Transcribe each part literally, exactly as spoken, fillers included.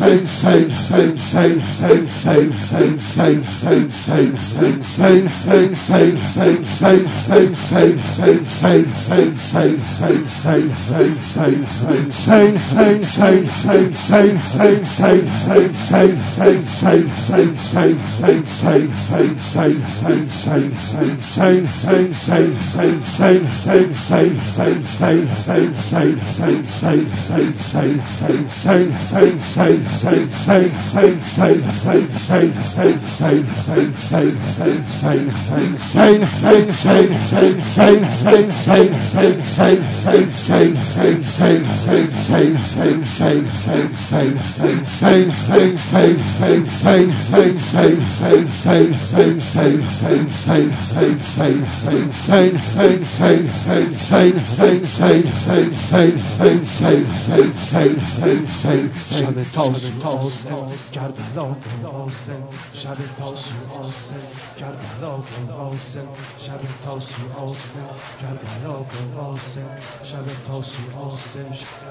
شب تاسو آسم کربلا کن آسم شب تاسو آسم کربلا کن آسم شب تاسو آسم کربلا کن آسم شب تاسو آسم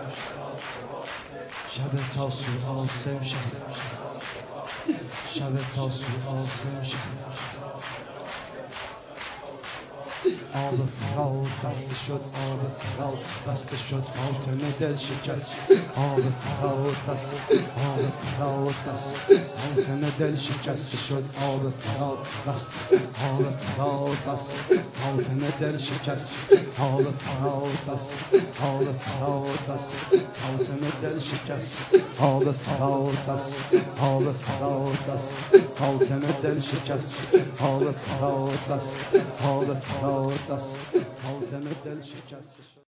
شب تاسو آسم شب تاسو آسم آب فراد بسته شد آب فراد بسته شد فاطمه دل شکست آب فراد بسته آب فراد بسته فاطمه دل شکست شد آب فراد بسته آب فراد بسته فاطمه دل شکست آب فراد بسته آب فراد بسته فاطمه دل شکست آب فراد بسته آب فراد بسته فاطمه دل شکست آب فراد بسته آب فراد بس فاطمه دل شکست